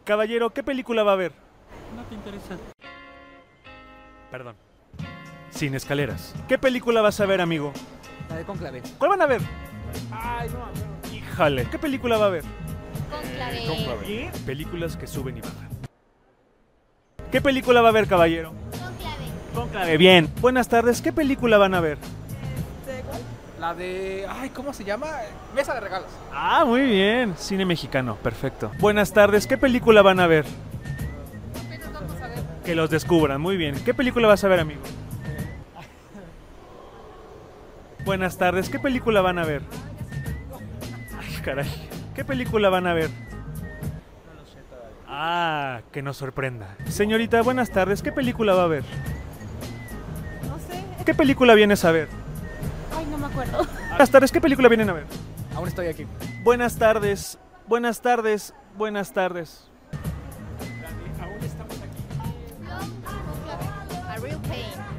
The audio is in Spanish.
Caballero, ¿qué película va a ver? No te interesa. Perdón. Sin escaleras. ¿Qué película vas a ver, amigo? La de Cónclave. ¿Cuál van a ver? Ay, no. Híjale. ¿Qué película va a ver? Cónclave. Películas que suben y bajan. ¿Qué película va a ver, caballero? Cónclave. Cónclave. Bien. Buenas tardes. ¿Qué película van a ver? La de... Ay, ¿cómo se llama? Mesa de regalos. Ah, muy bien. Cine mexicano. Perfecto. Buenas tardes. ¿Qué película van a ver? Apenas vamos a ver. Que los descubran. Muy bien. ¿Qué película vas a ver, amigo? Buenas tardes. ¿Qué película van a ver? Ay, caray. ¿Qué película van a ver? No lo sé todavía. Ah, que nos sorprenda. Señorita, buenas tardes. ¿Qué película va a ver? No sé. ¿Qué película vienes a ver? Ay, no me acuerdo. Buenas tardes. ¿Qué película vienen a ver? Aún estoy aquí. Buenas tardes. Buenas tardes. Buenas tardes.